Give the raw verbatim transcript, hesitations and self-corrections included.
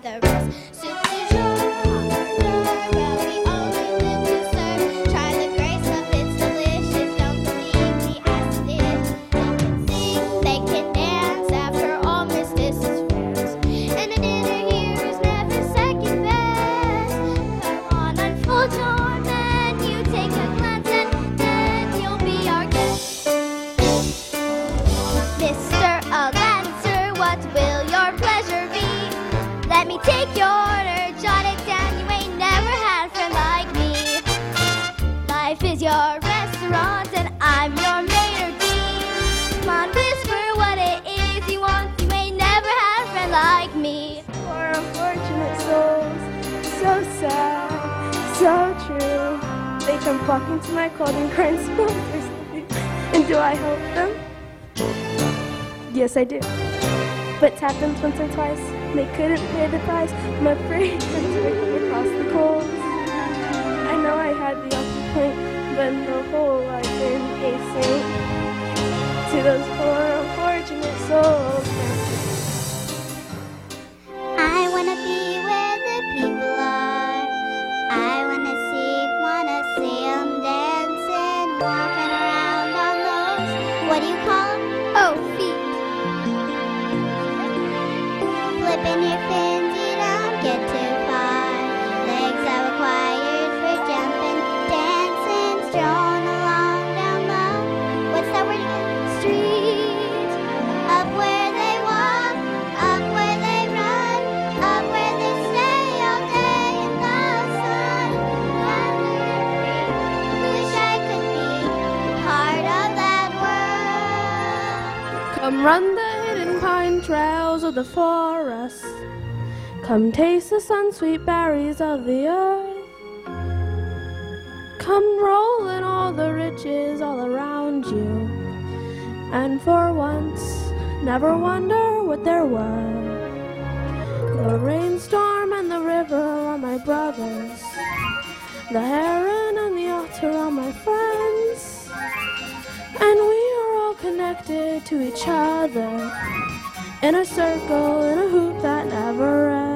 the rest. Soup du jour, but we only live to serve. Try the grace of it's delicious. Don't believe the acid. They can sing, they can dance. After all, Miss This is France. And a dinner here is never second best. Come on, unfold your menu. Take a glance and then you'll be our guest. Mister Alancer, what will your pleasure be? Let me take your order, jot it down. You ain't never had a friend like me. Life is your restaurant and I'm your maitre d'. Come on, whisper what it is you want. You ain't never had a friend like me. Poor unfortunate souls, so sad, so true. They come flocking to my clothing crying so thirsty. And do I help them? Yes, I do. But tap them once or twice. They couldn't pay the price. I'm afraid I'm swimming across the coals. I know I had the awful point, but no whole I've been a saint to those poor unfortunate souls. I wanna be where the people are. I wanna see, wanna see 'em dancing, walking around on those, what do you call 'em? Oh, feet. Flipping your fins, you don't get too far. Legs are required for jumping, dancing, strolling along down the, what's that word again? Street. Up where they walk, up where they run, up where they stay all day in the sun. Wonder and free, wish I could be part of that world. Come run the hidden pine trails of the forest. Come taste the sun-sweet berries of the earth. Come roll in all the riches all around you. And for once, never wonder what they're worth. The rainstorm and the river are my brothers. The heron and the otter are my friends. And we are all connected to each other in a circle, in a hoop that never ends.